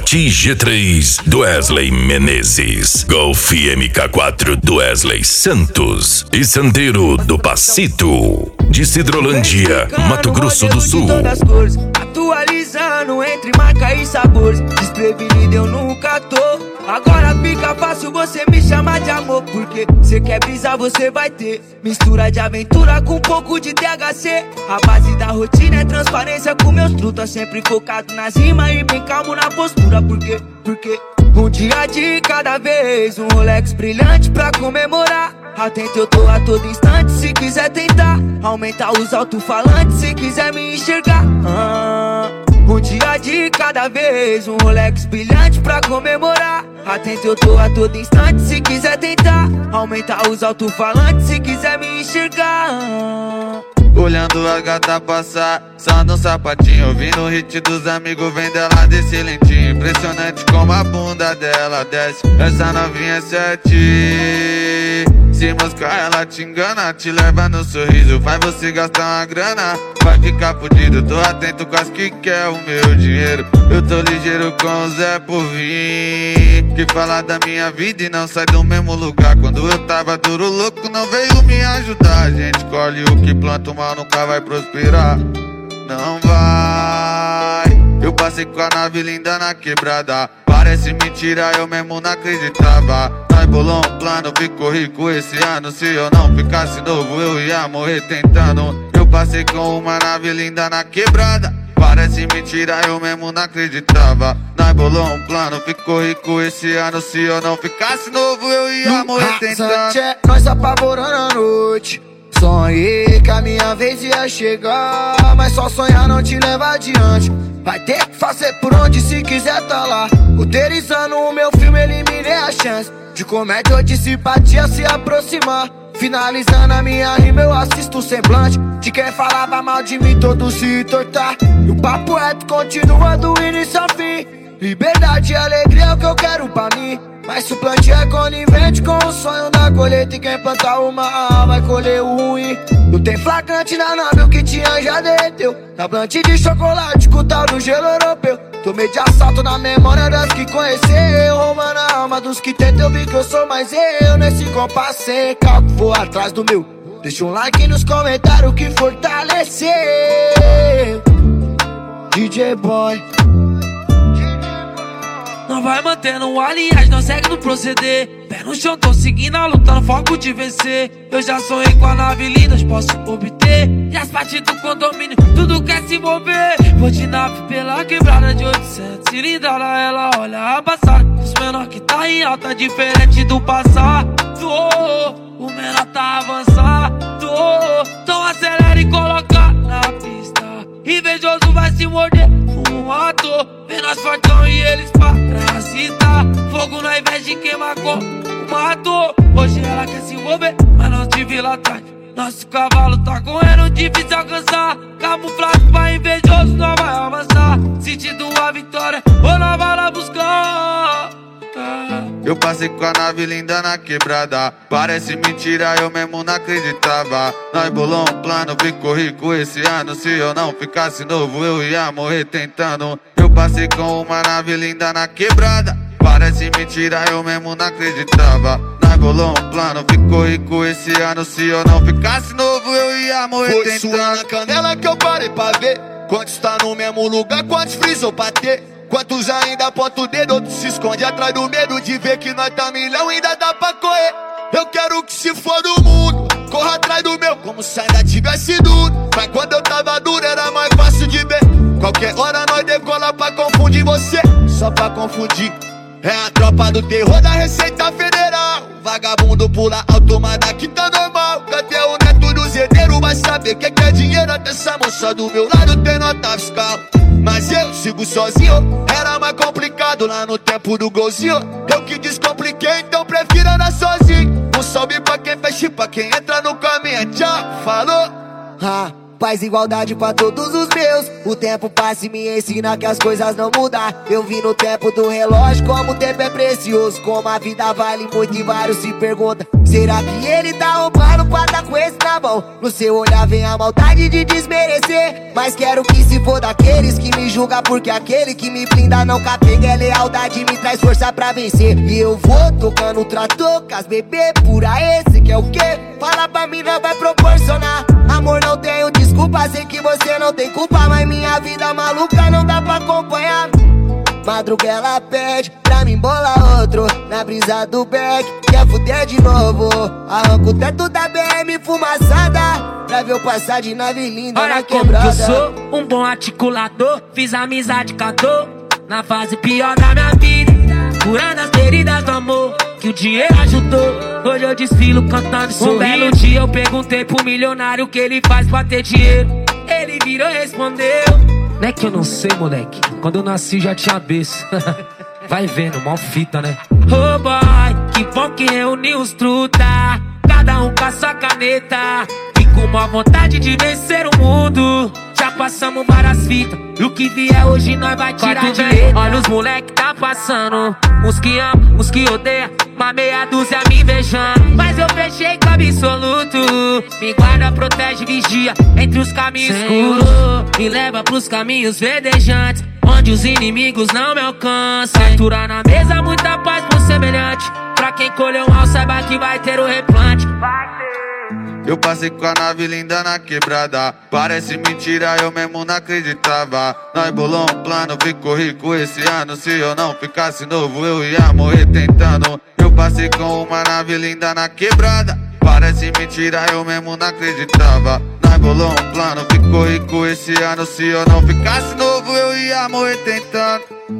Pati G3 do Wesley Menezes, Golf MK4 do Wesley Santos e Sandeiro do Pacito, de Cidrolândia, Mato Grosso do Sul. Atualizando entre marca e sabores, desprevenido eu nunca tô. Agora fica fácil você me chamar de amor, porque cê quer brisar, você vai ter mistura de aventura com um pouco de THC. A base da rotina é transparência com meus trutas, sempre focado nas rimas e bem calmo na postura. Porque um dia de cada vez, um Rolex brilhante pra comemorar. Atento eu tô a todo instante, se quiser tentar aumentar os alto-falantes, se quiser me enxergar. Um dia de cada vez, um Rolex brilhante pra comemorar. Atento eu tô a todo instante, se quiser tentar aumentar os alto-falantes, se quiser me enxergar. Olhando a gata passar, só no sapatinho, ouvindo o hit dos amigos, vem dela desse lentinho. Impressionante como a bunda dela desce, essa novinha é 7. Se moscar ela te engana, te leva no sorriso, faz você gastar uma grana, vai ficar fudido. Tô atento com as que quer o meu dinheiro, eu tô ligeiro com o Zé por vir, que fala da minha vida e não sai do mesmo lugar. Quando eu tava duro louco não veio me ajudar. A gente colhe o que planta, o mal nunca vai prosperar, não vai. Eu passei com a nave linda na quebrada, parece mentira, eu mesmo não acreditava. Nós bolou um plano, ficou rico esse ano. Se eu não ficasse novo eu ia morrer tentando. Eu passei com uma nave linda na quebrada, parece mentira, eu mesmo não acreditava. Nós bolou um plano, ficou rico esse ano. Se eu não ficasse novo eu ia morrer tentando. Nós apavorando a noite, sonhei que a minha vez ia chegar, mas só sonhar não te leva adiante. Vai ter que fazer por onde se quiser tá lá. Roteirizando o meu filme, eliminei a chance de comédia ou de simpatia se aproximar. Finalizando a minha rima, eu assisto o semblante de quem falava mal de mim, todo se tortar. E o papo reto continua do início ao fim. Liberdade e alegria é o que eu quero pra mim, mas se o plantio é conivente com o sonho da colheita, e quem plantar o mal vai colher o ruim. Não tem flagrante na nave, o que tinha já derreteu. Na plante de chocolate com o tal do gelo europeu. Tomei de assalto na memória das que conheceu, roubando a alma dos que tentam. Eu vi que eu sou mais eu nesse compasso sem cálculo, vou atrás do meu. Deixa um like nos comentários que fortaleceu. DJ Boy. Não vai mantendo o aliás, não segue no proceder. Pé no chão, tô seguindo a luta, no foco de vencer. Eu já sonhei com a nave linda, posso obter. E as partes do condomínio, tudo quer se envolver. Vou de nave pela quebrada de 800 cilindrada, ela olha a passada. Os menor que tá em alta, diferente do passado. O menor tá avançado, então acelera e coloca na pista. Invejoso vai se morder um ator, vê nós fortão e eles parasitar. Fogo na inveja e queima como matou. Hoje ela quer se envolver, mas não te vi lá atrás. Nosso cavalo tá correndo, difícil alcançar. Camuflado pra invejoso, não vai avançar. Sentindo a vitória, ou não vai lá buscar. Eu passei com a nave linda na quebrada, parece mentira, eu mesmo não acreditava. Nós bolou um plano, ficou rico esse ano. Se eu não ficasse novo eu ia morrer tentando. Eu passei com uma nave linda na quebrada, parece mentira, eu mesmo não acreditava. Nós bolou um plano, ficou rico esse ano. Se eu não ficasse novo eu ia morrer tentando. Foi sua na canela que eu parei pra ver quantos tá no mesmo lugar, quantos frisou pra ter. Quantos ainda aponta o dedo, outros se esconde atrás do medo de ver que nós tá milhão, ainda dá pra correr. Eu quero que se for do mundo, corra atrás do meu, como se ainda tivesse duro. Mas quando eu tava duro era mais fácil de ver. Qualquer hora nós decola pra confundir você, só pra confundir. É a tropa do terror da Receita Federal. Vagabundo pula alto, mas daqui tá normal. Até o neto do zedeiro vai saber que é dinheiro. Até essa moça do meu lado tem nota fiscal. Mas eu sigo sozinho, era mais complicado lá no tempo do golzinho. Eu que descompliquei, então prefiro andar sozinho. Um salve pra quem fecha e pra quem entra no caminho. Tchau, falou. Paz e igualdade pra todos os meus. O tempo passa e me ensina que as coisas não mudam. Eu vi no tempo do relógio como o tempo é precioso, como a vida vale muito e vários se perguntam: será que ele tá arrombando pra tá com esse na mão. No seu olhar vem a maldade de desmerecer, mas quero que se for daqueles que me julga, porque aquele que me blinda não capega. É lealdade, me traz força pra vencer. E eu vou tocando trator com as bebê pura. Esse que é o quê? Fala pra mim, não vai proporcionar. Amor, não tenho desculpa, sei que você não tem culpa, mas minha vida maluca não dá pra acompanhar. Madruga ela pede pra mim bolar outro na brisa do beck, quer fuder de novo. Arranco o teto da BM fumaçada pra ver eu passar de nave linda na quebrada. Olha como que eu sou um bom articulador, fiz amizade com a dor na fase pior da minha vida, curando as feridas do amor que o dinheiro ajudou. Hoje eu desfilo cantando sorrindo. Um belo dia eu perguntei pro milionário o que ele faz pra ter dinheiro. Ele virou e respondeu: não é que eu não sei, moleque, quando eu nasci já tinha berço. Vai vendo, mal fita, né? Oh boy, que bom que reuniu os truta, cada um com a sua caneta e com uma vontade de vencer o mundo. Já passamos várias fitas, e o que vier hoje nós vai tirar de letra. Olha os moleque tá passando, uns que amam, uns que odeiam, uma meia dúzia me invejando. Mas eu fechei com absoluto, me guarda, protege, vigia entre os caminhos escuros, me leva pros caminhos verdejantes, onde os inimigos não me alcançam. Fatura na mesa, muita paz pro semelhante, pra quem colheu mal saiba que vai ter o replante. Eu passei com a nave linda na quebrada, parece mentira, eu mesmo não acreditava. Nós bolou um plano, ficou rico esse ano. Se eu não ficasse novo, eu ia morrer tentando. Eu passei com uma nave linda na quebrada, parece mentira, eu mesmo não acreditava. Nós bolou um plano, ficou rico esse ano. Se eu não ficasse novo, eu ia morrer tentando.